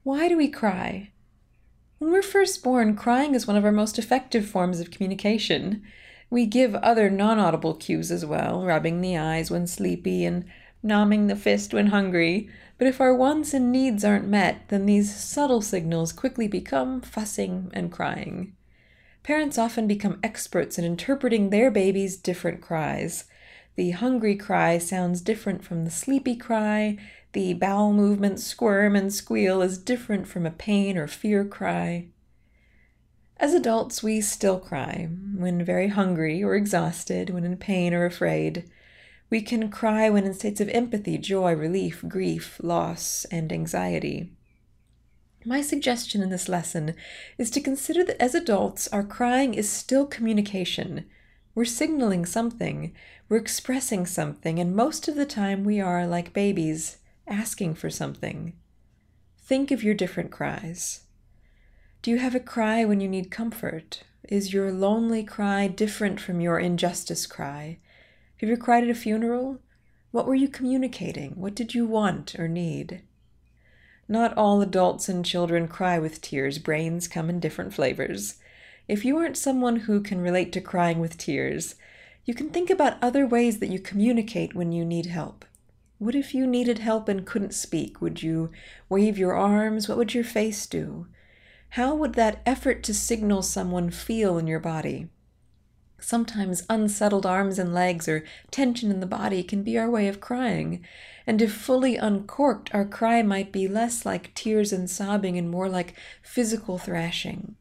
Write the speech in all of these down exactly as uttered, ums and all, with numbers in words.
Why do we cry? When we're first born, crying is one of our most effective forms of communication. We give other non-audible cues as well, rubbing the eyes when sleepy and nomming the fist when hungry. But if our wants and needs aren't met, then these subtle signals quickly become fussing and crying. Parents often become experts in interpreting their baby's different cries. The hungry cry sounds different from the sleepy cry. The bowel movement squirm and squeal is different from a pain or fear cry. As adults, we still cry, when very hungry or exhausted, when in pain or afraid. We can cry when in states of empathy, joy, relief, grief, loss, and anxiety. My suggestion in this lesson is to consider that as adults, our crying is still communication. We're signaling something, we're expressing something, and most of the time we are, like babies, asking for something. Think of your different cries. Do you have a cry when you need comfort? Is your lonely cry different from your injustice cry? Have you cried at a funeral? What were you communicating? What did you want or need? Not all adults and children cry with tears. Brains come in different flavors. If you aren't someone who can relate to crying with tears, you can think about other ways that you communicate when you need help. What if you needed help and couldn't speak? Would you wave your arms? What would your face do? How would that effort to signal someone feel in your body? Sometimes unsettled arms and legs or tension in the body can be our way of crying, and if fully uncorked, our cry might be less like tears and sobbing and more like physical thrashing.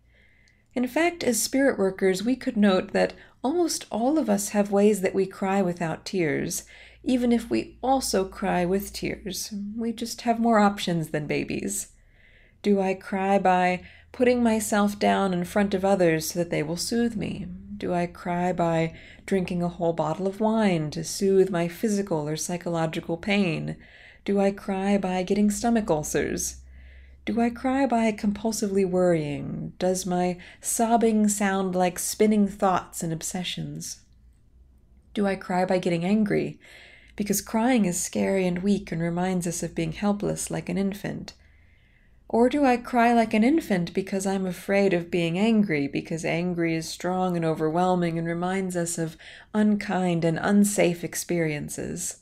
In fact, as spirit workers, we could note that almost all of us have ways that we cry without tears, even if we also cry with tears. We just have more options than babies. Do I cry by putting myself down in front of others so that they will soothe me? Do I cry by drinking a whole bottle of wine to soothe my physical or psychological pain? Do I cry by getting stomach ulcers? Do I cry by compulsively worrying? Does my sobbing sound like spinning thoughts and obsessions? Do I cry by getting angry? Because crying is scary and weak and reminds us of being helpless like an infant. Or do I cry like an infant because I'm afraid of being angry, because angry is strong and overwhelming and reminds us of unkind and unsafe experiences?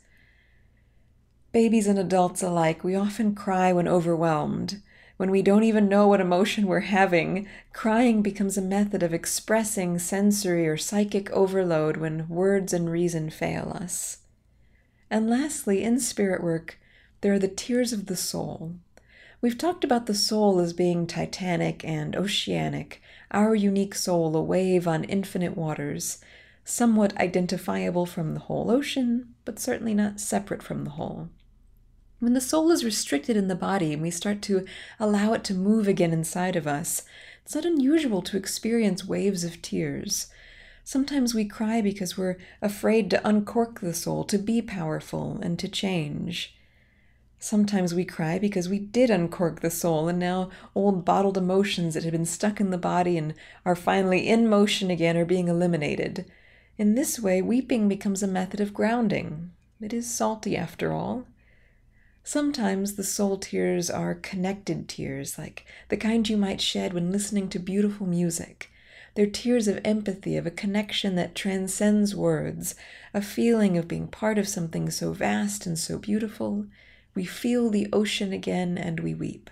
Babies and adults alike, we often cry when overwhelmed. When we don't even know what emotion we're having, crying becomes a method of expressing sensory or psychic overload when words and reason fail us. And lastly, in spirit work, there are the tears of the soul. We've talked about the soul as being titanic and oceanic, our unique soul, a wave on infinite waters, somewhat identifiable from the whole ocean, but certainly not separate from the whole. When the soul is restricted in the body and we start to allow it to move again inside of us, it's not unusual to experience waves of tears. Sometimes we cry because we're afraid to uncork the soul, to be powerful, and to change. Sometimes we cry because we did uncork the soul, and now old bottled emotions that had been stuck in the body and are finally in motion again are being eliminated. In this way, weeping becomes a method of grounding. It is salty after all. Sometimes the soul tears are connected tears, like the kind you might shed when listening to beautiful music. They're tears of empathy, of a connection that transcends words, a feeling of being part of something so vast and so beautiful. We feel the ocean again and we weep.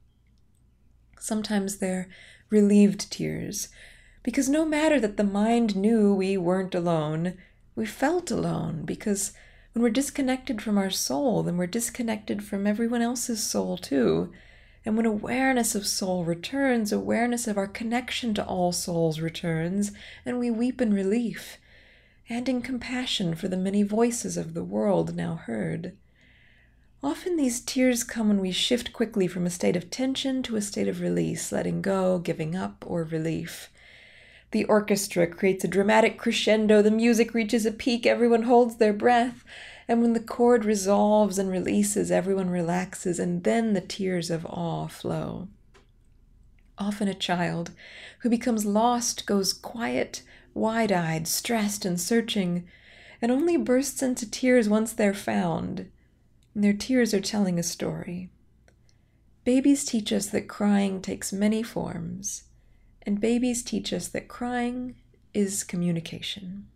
Sometimes they're relieved tears, because no matter that the mind knew we weren't alone, we felt alone, because when we're disconnected from our soul, then we're disconnected from everyone else's soul too. And when awareness of soul returns, awareness of our connection to all souls returns, and we weep in relief and in compassion for the many voices of the world now heard. Often these tears come when we shift quickly from a state of tension to a state of release, letting go, giving up, or relief. The orchestra creates a dramatic crescendo, the music reaches a peak, everyone holds their breath, and when the chord resolves and releases, everyone relaxes, and then the tears of awe flow. Often a child who becomes lost goes quiet, wide-eyed, stressed, and searching, and only bursts into tears once they're found. And their tears are telling a story. Babies teach us that crying takes many forms, and babies teach us that crying is communication.